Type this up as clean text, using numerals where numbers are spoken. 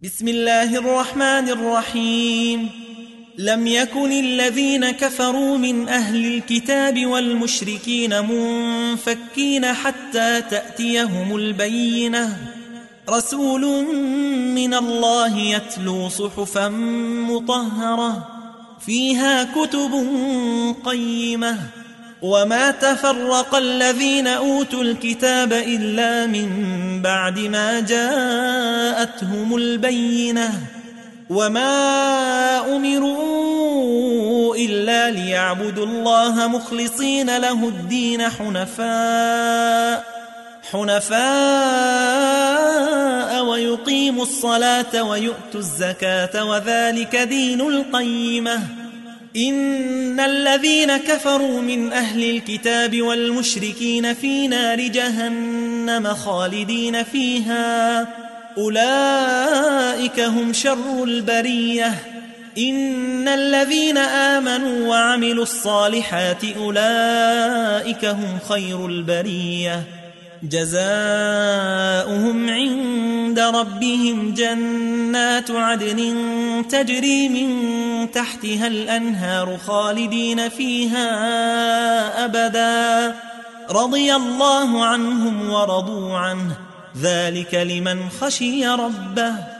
بسم الله الرحمن الرحيم. لم يكن الذين كفروا من أهل الكتاب والمشركين منفكين حتى تأتيهم البينة، رسول من الله يتلو صحفا مطهرة فيها كتب قيمة. وما تفرق الذين أوتوا الكتاب إلا من بعد ما جاءتهم البينة، وما أمروا إلا ليعبدوا الله مخلصين له الدين حنفاء ويقيموا الصلاة ويؤتوا الزكاة وذلك دين القيمة. إن الذين كفروا من أهل الكتاب والمشركين في نار جهنم خالدين فيها، أولئك هم شر البرية. إن الذين آمنوا وعملوا الصالحات أولئك هم خير البرية، جزاؤهم عند ربهم جنات عدن تجري من تحتها الأنهار خالدين فيها أبدا، رضي الله عنهم ورضوا عنه، ذلك لمن خشي ربه.